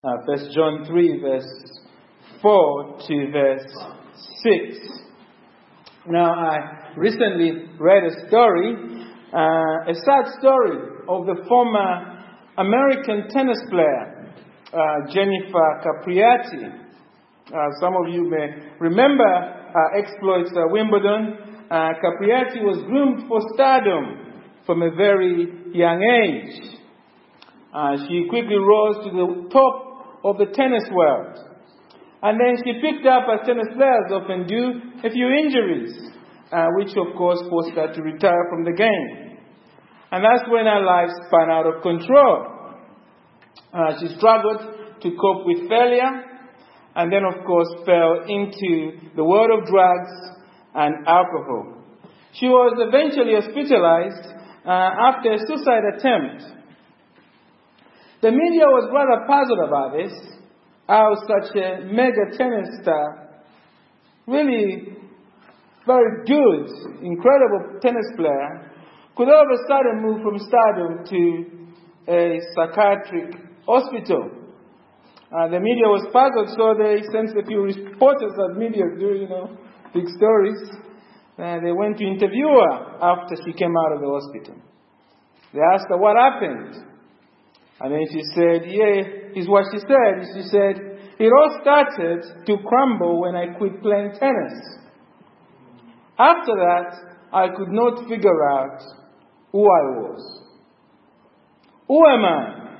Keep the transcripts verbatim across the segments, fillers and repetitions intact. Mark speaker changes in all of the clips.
Speaker 1: Uh, First John three, verse four to verse six. Now, I recently read a story, uh, a sad story of the former American tennis player, uh, Jennifer Capriati. Uh, some of you may remember her exploits at Wimbledon. Uh, Capriati was groomed for stardom from a very young age. Uh, she quickly rose to the top of the tennis world. And then she picked up, as tennis players often do, a few injuries, uh, which of course forced her to retire from the game. And that's when her life spun out of control. Uh, she struggled to cope with failure, and then of course fell into the world of drugs and alcohol. She was eventually hospitalized uh, after a suicide attempt. The media was rather puzzled about this, how such a mega tennis star, really very good, incredible tennis player, could all of a sudden move from stardom to a psychiatric hospital. Uh, the media was puzzled, so they sent a few reporters at media doing, you know, big stories. Uh, they went to interview her after she came out of the hospital. They asked her what happened. And then she said, yeah, is what she said. She said, it all started to crumble when I quit playing tennis. After that, I could not figure out who I was. Who am I?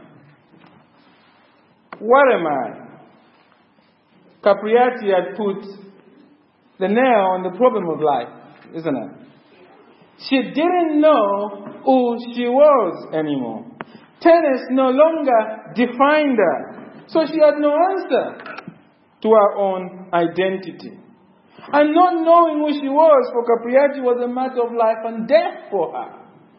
Speaker 1: What am I? Capriati had put the nail on the problem of life, isn't it? She didn't know who she was anymore. Tennis no longer defined her, so she had no answer to her own identity. And not knowing who she was for Capriati was a matter of life and death for her.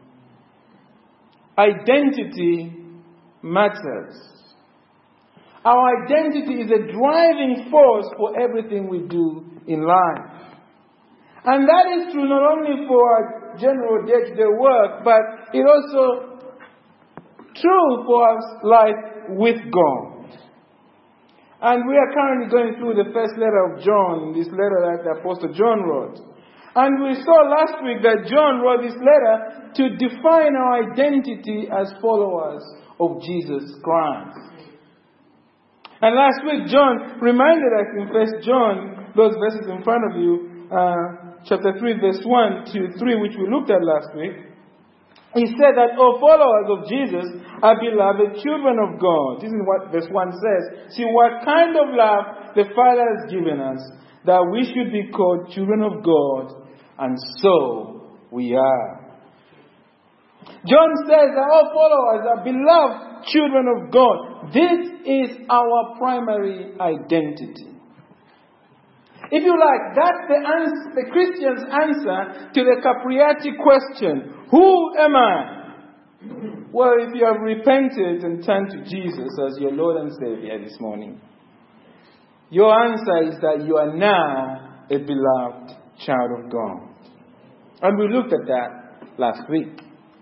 Speaker 1: Identity matters. Our identity is a driving force for everything we do in life. And that is true not only for our general day-to-day work, but it also true for our life with God. And we are currently going through the first letter of John, this letter that the Apostle John wrote. And we saw last week that John wrote this letter to define our identity as followers of Jesus Christ. And last week John reminded us in First John, those verses in front of you, uh, chapter three, verse one to three, which we looked at last week. He said that all followers of Jesus are beloved children of God. This is what verse one says. See what kind of love the Father has given us, that we should be called children of God, and so we are. John says that all followers are beloved children of God. This is our primary identity. If you like, that's the answer, the Christian's answer to the Capriati question. Who am I? Well, if you have repented and turned to Jesus as your Lord and Savior this morning, your answer is that you are now a beloved child of God. And we looked at that last week.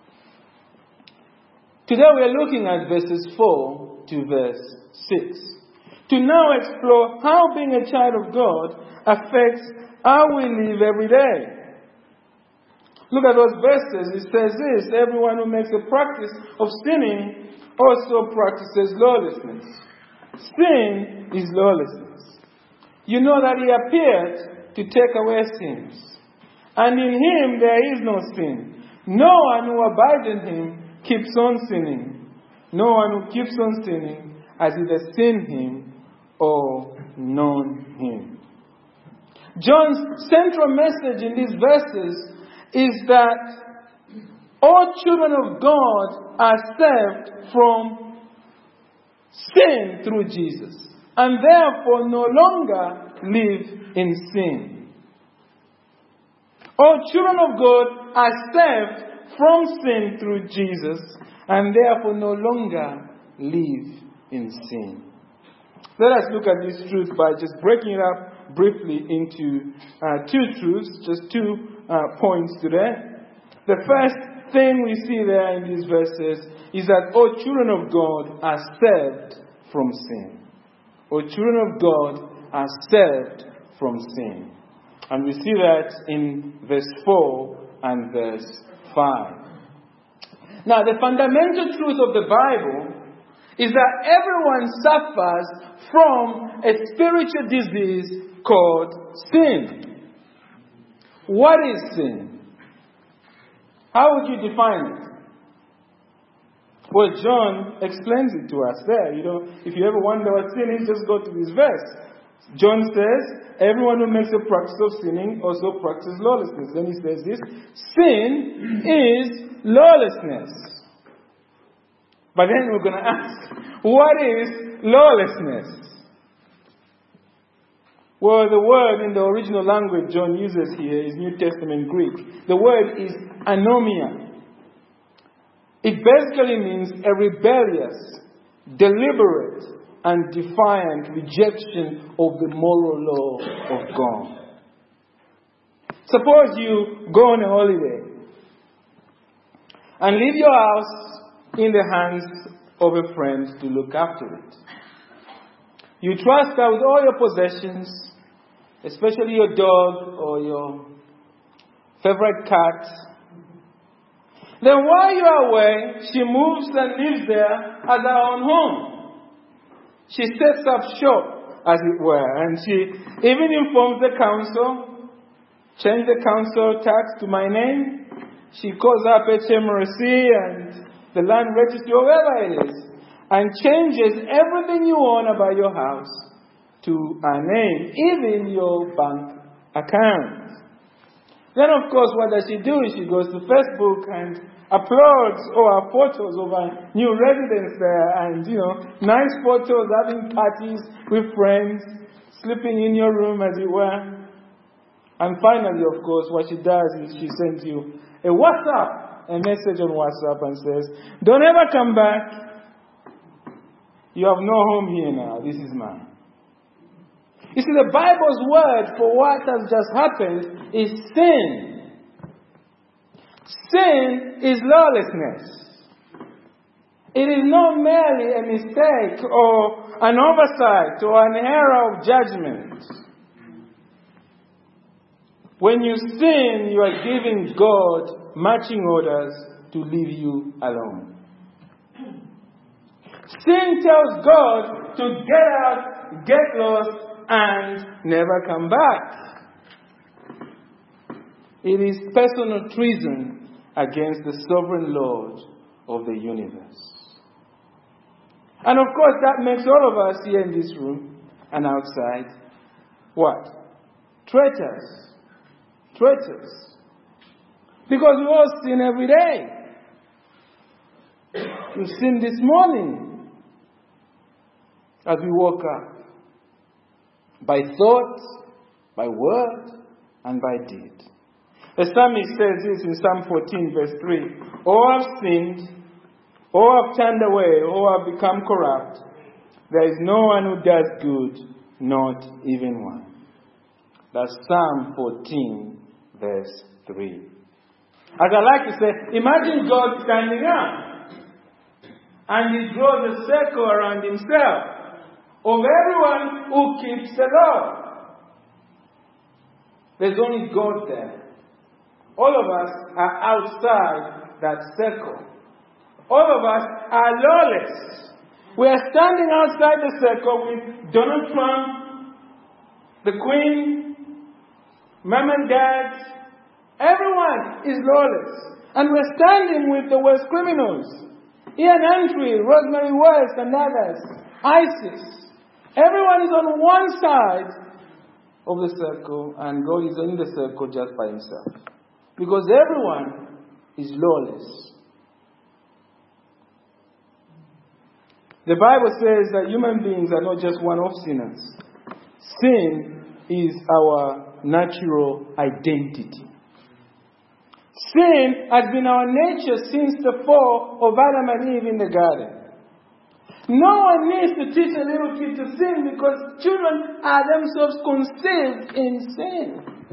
Speaker 1: Today we are looking at verses four to verse six. To now explore how being a child of God affects how we live every day. Look at those verses. It says this: everyone who makes a practice of sinning also practices lawlessness. Sin is lawlessness. You know that he appeared to take away sins, and in him there is no sin. No one who abides in him keeps on sinning. No one who keeps on sinning has either seen him or known him. John's central message in these verses is that all children of God are saved from sin through Jesus, and therefore no longer live in sin. All children of God are saved from sin through Jesus, and therefore no longer live in sin. Let us look at this truth by just breaking it up briefly into uh, two truths, just two uh, points today. The first thing we see there in these verses is that all children of God are saved from sin. Or children of God are saved from sin. And we see that in verse four and verse five. Now, the fundamental truth of the Bible is that everyone suffers from a spiritual disease called sin. What is sin? How would you define it? Well, John explains it to us there. You know, if you ever wonder what sin is, just go to this verse. John says, everyone who makes a practice of sinning also practices lawlessness. Then he says this, sin is lawlessness. But then we're going to ask, what is lawlessness? Well, the word in the original language John uses here is New Testament Greek. The word is anomia. It basically means a rebellious, deliberate, and defiant rejection of the moral law of God. Suppose you go on a holiday and leave your house in the hands of a friend to look after it. You trust her with all your possessions, especially your dog or your favorite cat. Then while you are away, she moves and lives there as her own home. She sets up shop, as it were, and she even informs the council, change the council tax to my name. She calls up H M R C and the land registry, wherever it is, and changes everything you own about your house to a name, even your bank account. Then, of course, what does she do? She goes to Facebook and uploads all her photos of her new residence there, and, you know, nice photos, having parties with friends, sleeping in your room, as it were. And finally, of course, what she does is she sends you a WhatsApp, a message on WhatsApp, and says, don't ever come back. You have no home here now. This is mine. You see, the Bible's word for what has just happened is sin. Sin is lawlessness. It is not merely a mistake or an oversight or an error of judgment. When you sin, you are giving God marching orders to leave you alone. Sin tells God to get out, get lost, and never come back. It is personal treason against the sovereign Lord of the universe. And of course, that makes all of us here in this room and outside, what? Traitors. Traitors. Because we all sin every day. You sinned this morning as we woke up. By thought, by word, and by deed. The psalmist says this in Psalm fourteen, verse three. All have sinned, all have turned away, all have become corrupt. There is no one who does good, not even one. That's Psalm fourteen, verse three. As I like to say, imagine God standing up, and he draws a circle around himself of everyone who keeps the law. There's only God there. All of us are outside that circle. All of us are lawless. We are standing outside the circle with Donald Trump, the Queen, Mom and Dad. Everyone is lawless. And we're standing with the worst criminals. Ian Antwi, Rosemary West, and others. ISIS. Everyone is on one side of the circle, and God is in the circle just by himself. Because everyone is lawless. The Bible says that human beings are not just one-off sinners. Sin is our natural identity. Sin has been our nature since the fall of Adam and Eve in the garden. No one needs to teach a little kid to sin because children are themselves conceived in sin.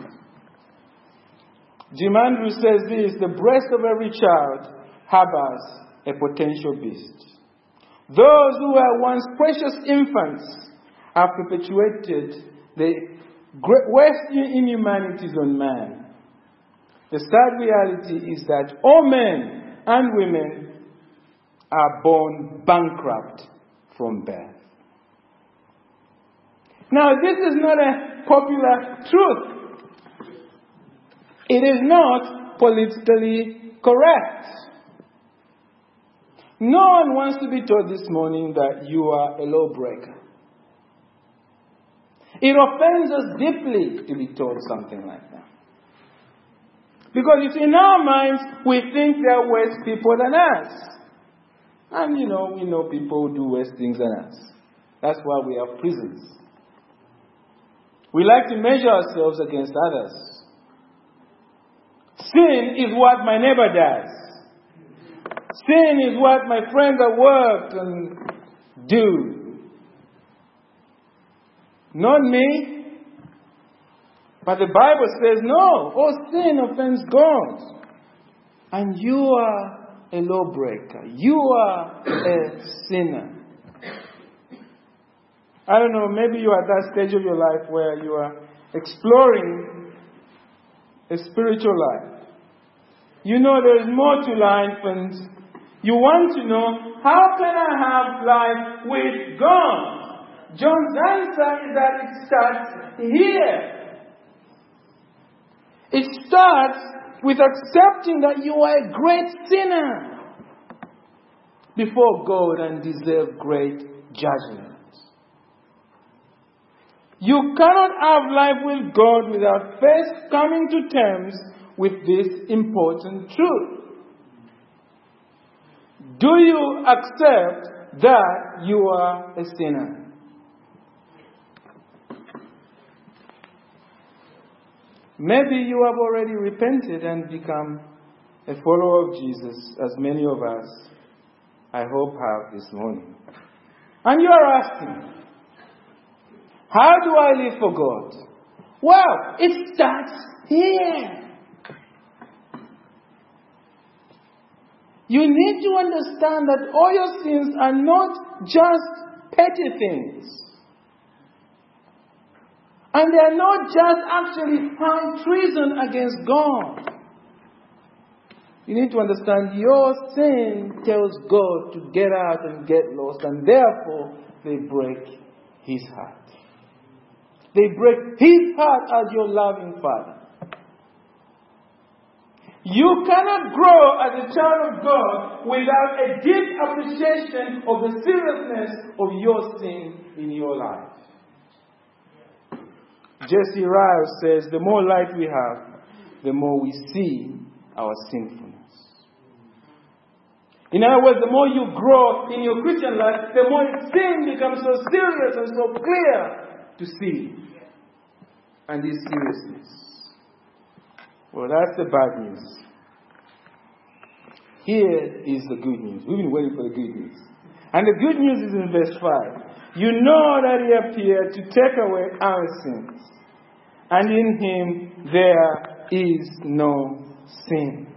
Speaker 1: Jim Andrews says this, the breast of every child harbors a potential beast. Those who were once precious infants have perpetuated the wasting inhumanities on man. The sad reality is that all men and women are born bankrupt from birth. Now, this is not a popular truth. It is not politically correct. No one wants to be told this morning that you are a lawbreaker. It offends us deeply to be told something like that. Because it's in our minds, we think there are worse people than us. And you know, we know people who do worse things than us. That's why we have prisons. We like to measure ourselves against others. Sin is what my neighbor does. Sin is what my friend at work can do. Not me. But the Bible says, no, all sin offends God. And you are a lawbreaker. You are a sinner. I don't know, maybe you are at that stage of your life where you are exploring a spiritual life. You know there is more to life, and you want to know, how can I have life with God? John's answer is that it starts here. It starts with accepting that you are a great sinner before God and deserve great judgment. You cannot have life with God without first coming to terms with this important truth. Do you accept that you are a sinner? Maybe you have already repented and become a follower of Jesus, as many of us, I hope, have this morning. And you are asking, how do I live for God? Well, it starts here. You need to understand that all your sins are not just petty things. And they are not just actually high treason against God. You need to understand your sin tells God to get out and get lost, and therefore they break His heart. They break His heart as your loving Father. You cannot grow as a child of God without a deep appreciation of the seriousness of your sin in your life. Jesse Ryle says, the more light we have, the more we see our sinfulness. In other words, the more you grow in your Christian life, the more sin becomes so serious and so clear to see. And this seriousness. Well, that's the bad news. Here is the good news. We've been waiting for the good news. And the good news is in verse five. You know that He appeared to take away our sins. And in Him there is no sin.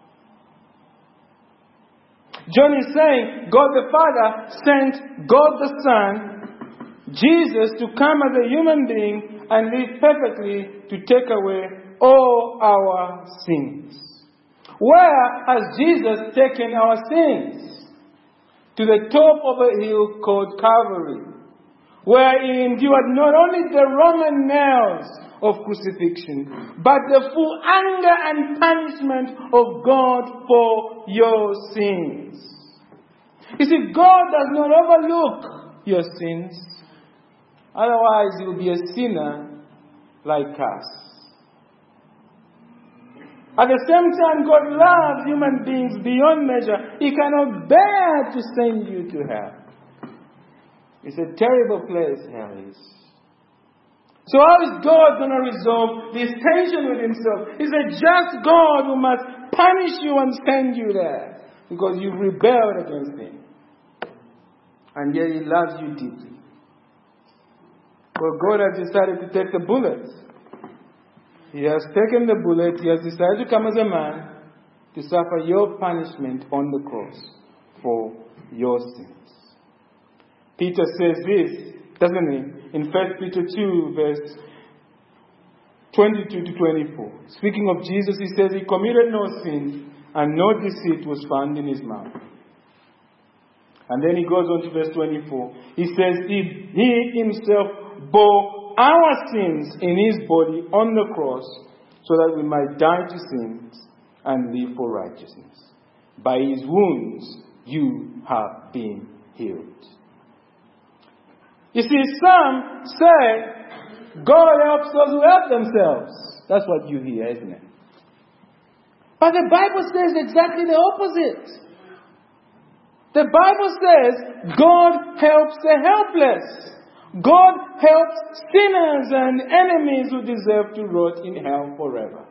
Speaker 1: John is saying God the Father sent God the Son, Jesus, to come as a human being and live perfectly to take away all our sins. Where has Jesus taken our sins? To the top of a hill called Calvary, where He endured not only the Roman nails of crucifixion, but the full anger and punishment of God for your sins. You see, God does not overlook your sins. Otherwise, you will be a sinner like us. At the same time, God loves human beings beyond measure. He cannot bear to send you to hell. It's a terrible place, hell is. So how is God going to resolve this tension with Himself? He's a just God who must punish you and send you there because you rebelled against Him. And yet He loves you deeply. Well, God has decided to take the bullet. He has taken the bullet. He has decided to come as a man to suffer your punishment on the cross for your sins. Peter says this, doesn't he? In First Peter two, verse twenty-two to twenty-four. Speaking of Jesus, he says he committed no sin and no deceit was found in his mouth. And then he goes on to verse twenty-four. He says, he, he himself bore our sins in his body on the cross so that we might die to sins and live for righteousness. By his wounds you have been healed. You see, some say God helps those who help themselves. That's what you hear, isn't it? But the Bible says exactly the opposite. The Bible says God helps the helpless. God helps sinners and enemies who deserve to rot in hell forever.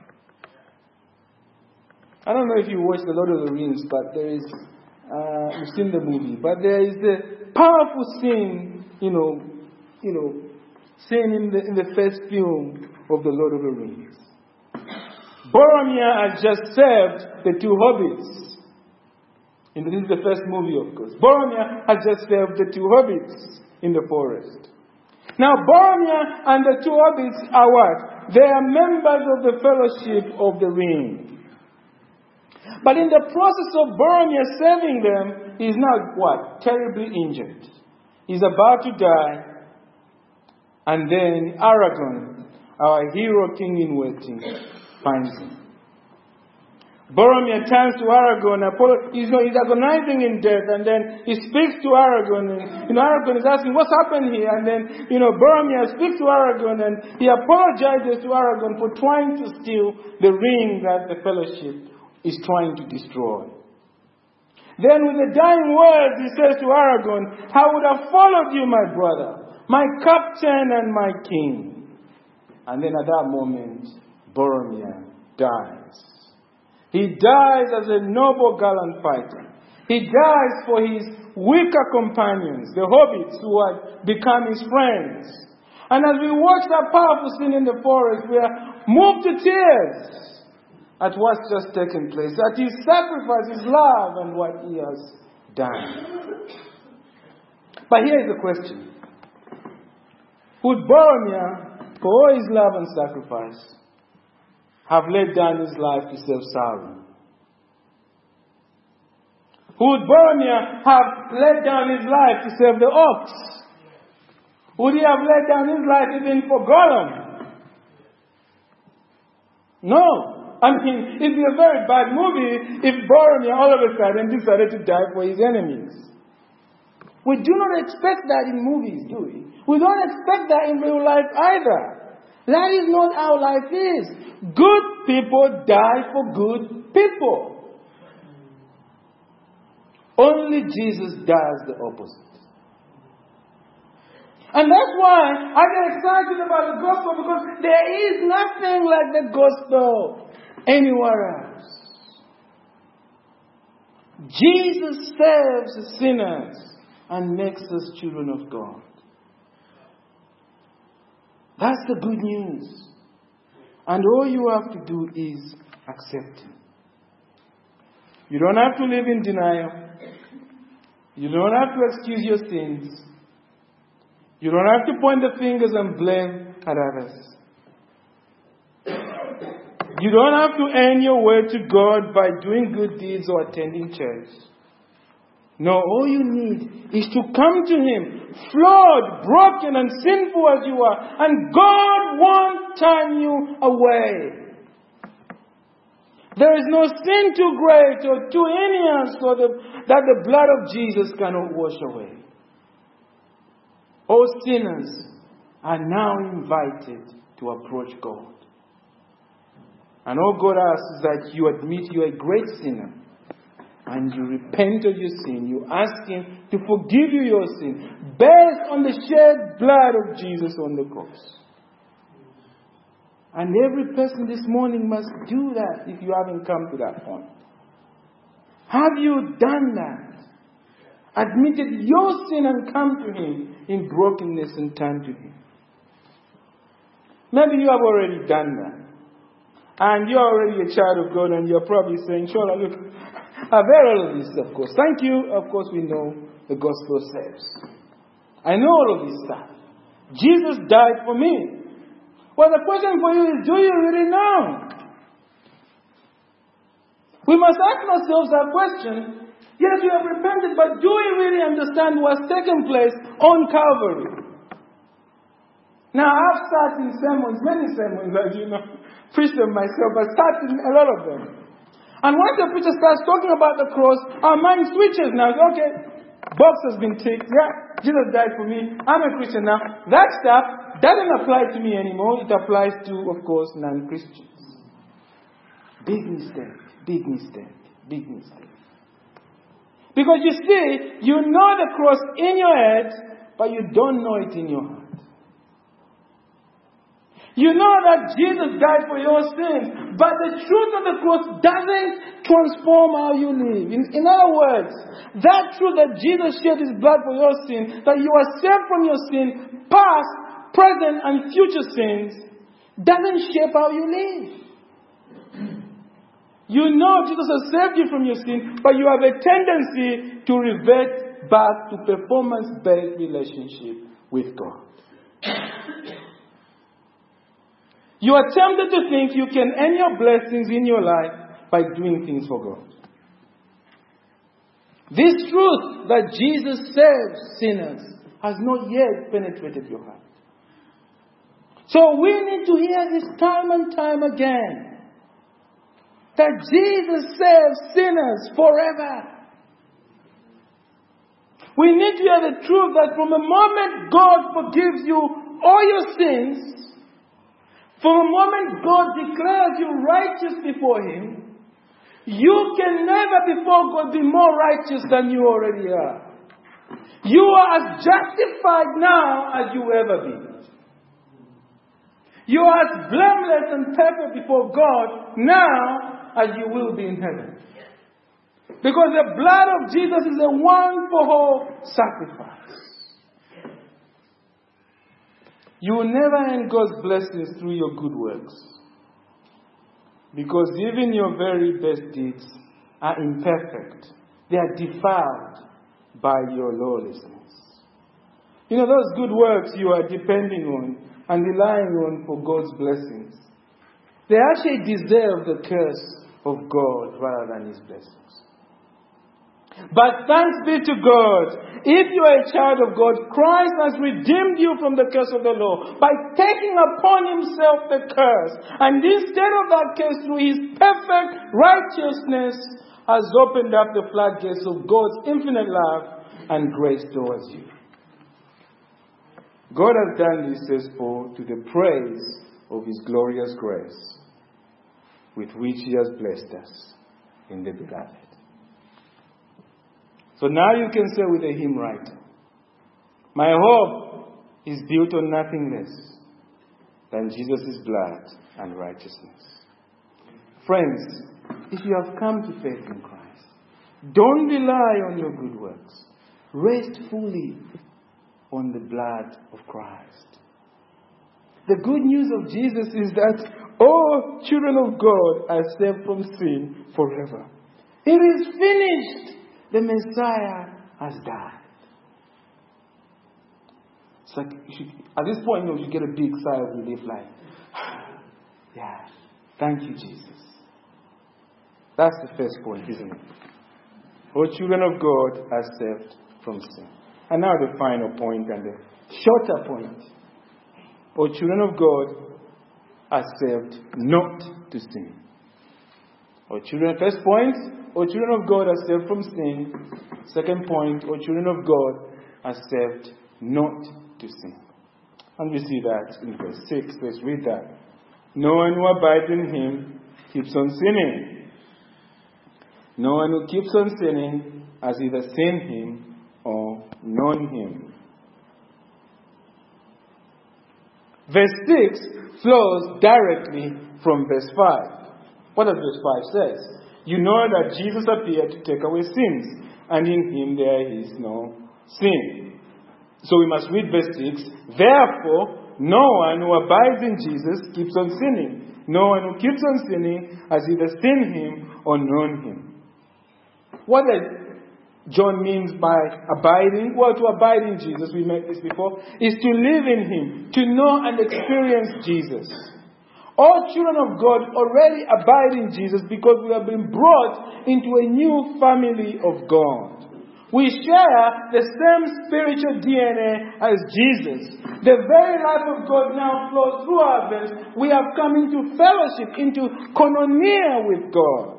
Speaker 1: I don't know if you watched The Lord of the Rings, but there is, uh, you've seen the movie, but there is the powerful scene, you know, you know, scene in the, in the first film of The Lord of the Rings. Boromir has just served the two hobbits. And this is the first movie, of course. Boromir has just served the two hobbits in the forest. Now, Boromir and the two hobbits are what? They are members of the Fellowship of the Ring. But in the process of Boromir serving them, he is now what? Terribly injured. He's about to die. And then Aragorn, our hero king in waiting, finds him. Boromir turns to Aragorn. He's, he's agonizing in death, and then he speaks to Aragorn. And, you know, Aragorn is asking, "What's happened here?" And then, you know, Boromir speaks to Aragorn, and he apologizes to Aragorn for trying to steal the ring that the Fellowship is trying to destroy. Then, with the dying words, he says to Aragorn, "I would have followed you, my brother, my captain and my king." And then, at that moment, Boromir dies. He dies as a noble, gallant fighter. He dies for his weaker companions, the hobbits who had become his friends. And as we watch that powerful scene in the forest, we are moved to tears at what's just taken place, at his sacrifice, his love, and what he has done. But here is the question. Would Boromir, for all his love and sacrifice, have laid down his life to serve Sauron? Would Boromir have laid down his life to serve the orcs? Would he have laid down his life even for Gollum? No. I mean, it'd be a very bad movie if Boromir all of a sudden decided to die for his enemies. We do not expect that in movies, do we? We don't expect that in real life either. That is not how life is. Good people die for good people. Only Jesus does the opposite. And that's why I get excited about the gospel, because there is nothing like the gospel anywhere else. Jesus saves sinners and makes us children of God. That's the good news. And all you have to do is accept Him. You don't have to live in denial. You don't have to excuse your sins. You don't have to point the fingers and blame at others. You don't have to earn your way to God by doing good deeds or attending church. No, all you need is to come to Him, flawed, broken, and sinful as you are, and God won't turn you away. There is no sin too great or too heinous for the, that the blood of Jesus cannot wash away. All sinners are now invited to approach God. And all God asks is that you admit you are a great sinner, and you repent of your sin. You ask Him to forgive you your sin based on the shed blood of Jesus on the cross. And every person this morning must do that if you haven't come to that point. Have you done that? Admitted your sin and come to Him in brokenness and turn to Him. Maybe you have already done that. And you're already a child of God, and you're probably saying, Shola, look, I've heard all of this, of course. Thank you. Of course, we know the gospel saves. I know all of this stuff. Jesus died for me. Well, the question for you is, do you really know? We must ask ourselves that question. Yes, we have repented, but do we really understand what's taken place on Calvary? Now, I've sat in sermons, many sermons, as you know, preached them myself, but sat in a lot of them. And once the preacher starts talking about the cross, our mind switches now. Okay, box has been ticked. Yeah, Jesus died for me. I'm a Christian now. That stuff doesn't apply to me anymore. It applies to, of course, non-Christians. Big mistake, big mistake, big mistake. Because you see, you know the cross in your head, but you don't know it in your heart. You know that Jesus died for your sins, but the truth of the cross doesn't transform how you live. In, in other words, that truth that Jesus shed His blood for your sins, that you are saved from your sin, past, present, and future sins, doesn't shape how you live. You know Jesus has saved you from your sin, but you have a tendency to revert back to performance-based relationship with God. You are tempted to think you can earn your blessings in your life by doing things for God. This truth that Jesus saves sinners has not yet penetrated your heart. So we need to hear this time and time again. That Jesus saves sinners forever. We need to hear the truth that from the moment God forgives you all your sins, from the moment God declares you righteous before Him, you can never before God be more righteous than you already are. You are as justified now as you ever be. You are as blameless and perfect before God now as you will be in heaven. Because the blood of Jesus is a one-for-all sacrifice. You will never earn God's blessings through your good works. Because even your very best deeds are imperfect. They are defiled by your lawlessness. You know, those good works you are depending on and relying on for God's blessings, they actually deserve the curse of God rather than His blessings. But thanks be to God, if you are a child of God, Christ has redeemed you from the curse of the law by taking upon Himself the curse. And instead of that curse, through His perfect righteousness, has opened up the floodgates of God's infinite love and grace towards you. God has done this, says Paul, to the praise of His glorious grace, with which He has blessed us in the beloved. So now you can say with a hymn writer, my hope is built on nothing less than Jesus' blood and righteousness. Friends, if you have come to faith in Christ, don't rely on your good works. Rest fully on the blood of Christ. The good news of Jesus is that all children of God are saved from sin forever. It is finished. The Messiah has died. It's like, you should, at this point, you know, you get a big sigh of relief, like, yeah, thank you, Jesus. That's the first point, isn't it? All children of God are saved from sin. And now the final point and the shorter point. All children of God are saved not to sin. All children, first point, all children of God are saved from sin. Second point, all children of God are saved not to sin. And we see that in verse six. Let's read that. No one who abides in Him keeps on sinning. No one who keeps on sinning has either seen Him or known Him. Verse six flows directly from verse five. What does verse five say? You know that Jesus appeared to take away sins, and in Him there is no sin. So we must read verse six. Therefore, no one who abides in Jesus keeps on sinning. No one who keeps on sinning has either seen Him or known Him. What, a, John means by abiding. Well, to abide in Jesus, we met this before, is to live in Him, to know and experience Jesus. All children of God already abide in Jesus because we have been brought into a new family of God. We share the same spiritual D N A as Jesus. The very life of God now flows through our veins. We have come into fellowship, into koinonia with God.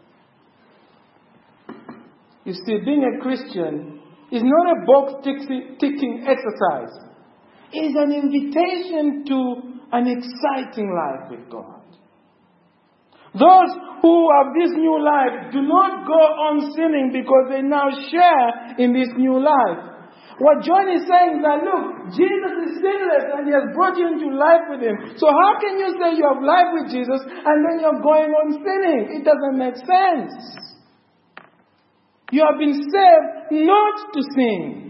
Speaker 1: You see, being a Christian is not a box-ticking exercise. It is an invitation to an exciting life with God. Those who have this new life do not go on sinning because they now share in this new life. What John is saying is that, look, Jesus is sinless and He has brought you into life with Him. So how can you say you have life with Jesus and then you're going on sinning? It doesn't make sense. You have been saved not to sin.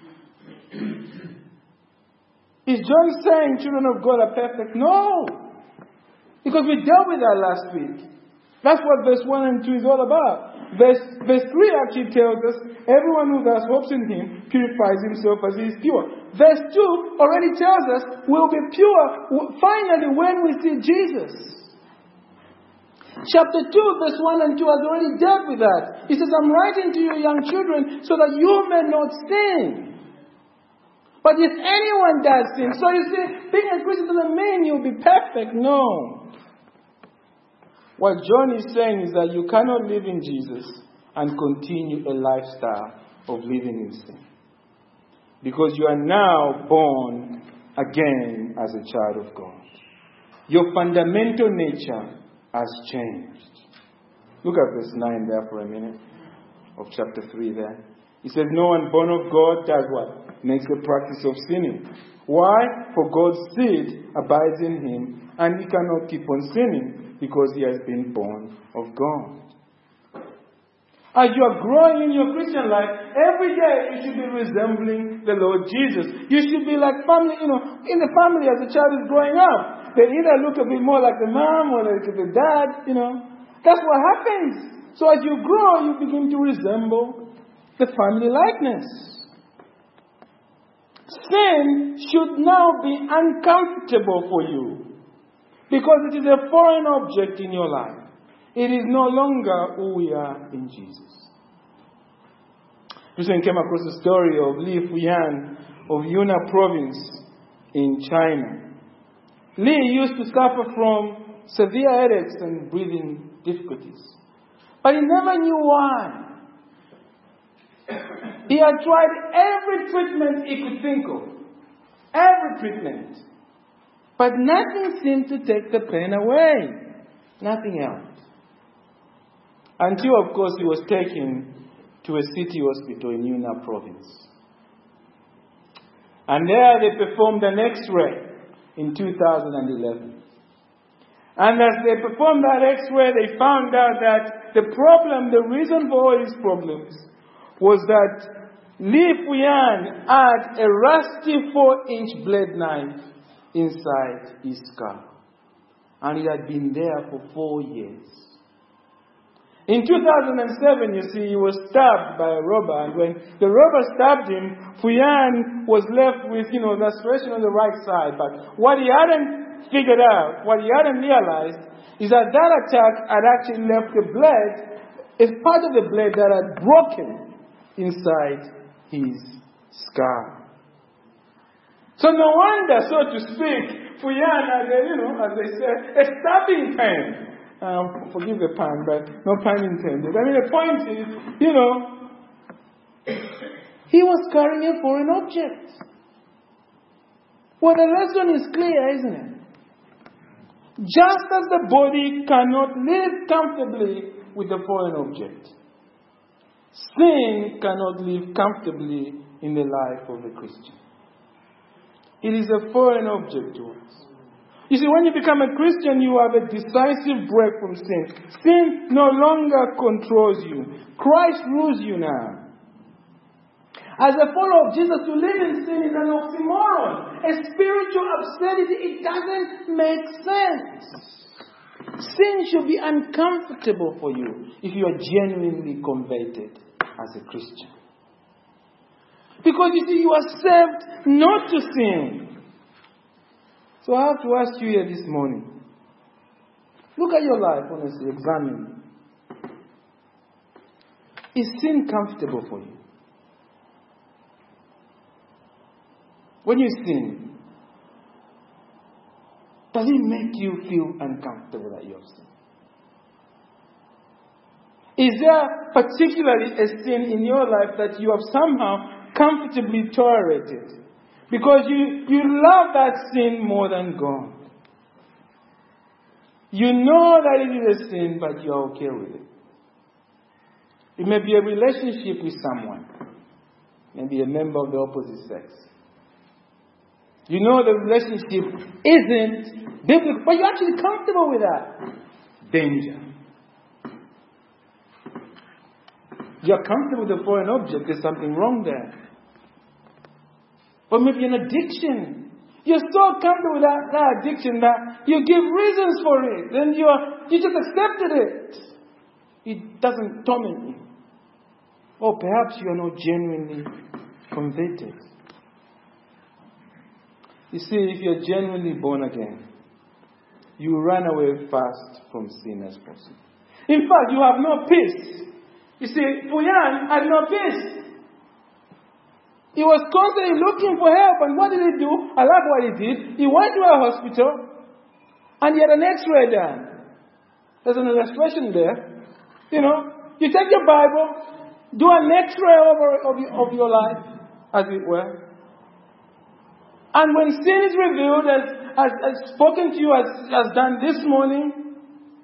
Speaker 1: Is John saying children of God are perfect? No. Because we dealt with that last week. That's what verse one and two is all about. Verse, verse three actually tells us, everyone who thus hopes in Him purifies himself as He is pure. Verse two already tells us we'll be pure finally when we see Jesus. Chapter two, verse one and two has already dealt with that. He says, I'm writing to you, young children, so that you may not sin. But if anyone does sin, so you see, being a Christian doesn't mean you'll be perfect. No. What John is saying is that you cannot live in Jesus and continue a lifestyle of living in sin. Because you are now born again as a child of God. Your fundamental nature has changed. Look at verse nine there for a minute of chapter three there. He says, no one born of God does what? Makes a practice of sinning. Why? For God's seed abides in him, and he cannot keep on sinning because he has been born of God. As you are growing in your Christian life, every day you should be resembling the Lord Jesus. You should be like family, you know, in the family as the child is growing up. They either look a bit more like the mom or like the dad, you know. That's what happens. So as you grow, you begin to resemble the family likeness. Sin should now be uncomfortable for you because it is a foreign object in your life. It is no longer who we are in Jesus. Recently came across the story of Li Fuyan of Yunnan province in China. Li used to suffer from severe headaches and breathing difficulties. But he never knew why. He had tried every treatment he could think of. Every treatment. But nothing seemed to take the pain away. Nothing else. Until, of course, he was taken to a city hospital in Yunnan province. And there they performed an X-ray in two thousand eleven. And as they performed that X-ray, they found out that the problem, the reason for all his problems, was that Li Fuyan had a rusty four-inch blade knife inside his skull. And it had been there for four years. In two thousand seven, you see, he was stabbed by a robber. And when the robber stabbed him, Fuyan was left with, you know, laceration on the right side. But what he hadn't figured out, what he hadn't realized, is that that attack had actually left the blade, a part of the blade that had broken inside his skull. So no wonder, so to speak, Fuyan had a, you know, as they say, a stabbing pain. Um, forgive the pun, but no pun intended. I mean, the point is, you know, he was carrying a foreign object. Well, the lesson is clear, isn't it? Just as the body cannot live comfortably with a foreign object, sin cannot live comfortably in the life of a Christian. It is a foreign object to us. You see, when you become a Christian, you have a decisive break from sin. Sin no longer controls you. Christ rules you now. As a follower of Jesus, to live in sin is an oxymoron. A spiritual absurdity. It doesn't make sense. Sin should be uncomfortable for you if you are genuinely converted as a Christian. Because you see, you are saved not to sin. So I have to ask you here this morning. Look at your life, honestly, examine. Is sin comfortable for you? When you sin, does it make you feel uncomfortable that you have sinned? Is there particularly a sin in your life that you have somehow comfortably tolerated? Because you, you love that sin more than God. You know that it is a sin, but you are okay with it. It may be a relationship with someone. Maybe a member of the opposite sex. You know the relationship isn't biblical, but you're actually comfortable with that. Danger. You're comfortable with a foreign object, there's something wrong there. Or maybe an addiction. You're so comfortable with that, that addiction that you give reasons for it. And you are, you just accepted it. It doesn't torment you. Or perhaps you are not genuinely converted. You see, if you're genuinely born again, you run away fast from sin as possible. In fact, you have no peace. You see, Fuyan had no peace. He was constantly looking for help. And what did he do? I love what he did. He went to a hospital and he had an x-ray done. There's an illustration there. You know, you take your Bible, do an x-ray over of, of your life, as it were. And when sin is revealed, as, as, as spoken to you, as, as done this morning,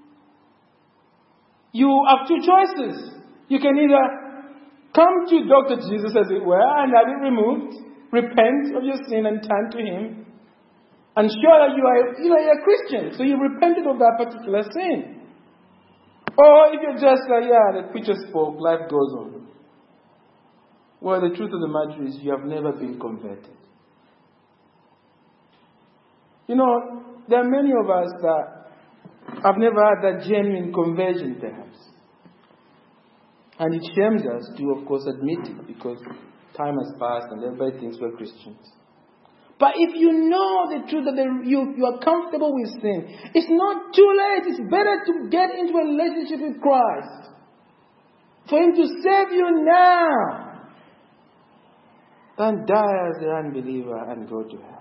Speaker 1: you have two choices. You can either come to Doctor Jesus, as it were, and have it removed, repent of your sin and turn to Him, and show that you are, you know, you're a Christian, so you repented of that particular sin. Or if you're just like, yeah, the preacher spoke, life goes on. Well, the truth of the matter is you have never been converted. You know, there are many of us that have never had that genuine conversion, perhaps. And it shames us to, of course, admit it, because time has passed and everybody thinks we're Christians. But if you know the truth that you, you are comfortable with sin, it's not too late. It's better to get into a relationship with Christ. For Him to save you now than die as an unbeliever and go to hell.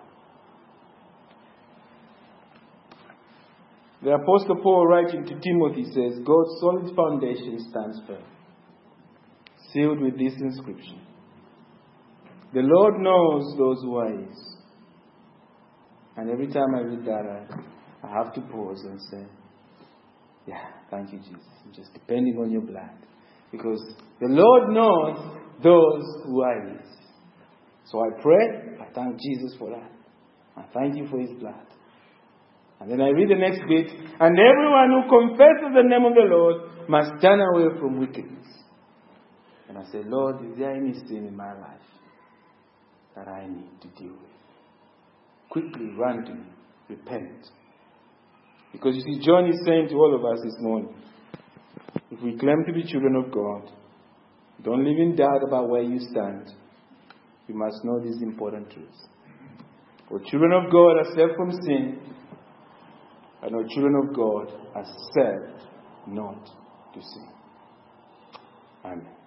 Speaker 1: The Apostle Paul, writing to Timothy, says, God's solid foundation stands firm, sealed with this inscription: the Lord knows those who are His. And every time I read that, I, I have to pause and say, yeah, thank you, Jesus. I'm just depending on your blood. Because the Lord knows those who are His. So I pray, I thank Jesus for that. I thank you for His blood. And then I read the next bit, and everyone who confesses the name of the Lord must turn away from wickedness. And I say, Lord, is there any sin in my life that I need to deal with? Quickly run to Him. Repent. Because you see, John is saying to all of us this morning, if we claim to be children of God, don't live in doubt about where you stand. You must know these important truths. For children of God are saved from sin, and our children of God are saved not to sin. Amen.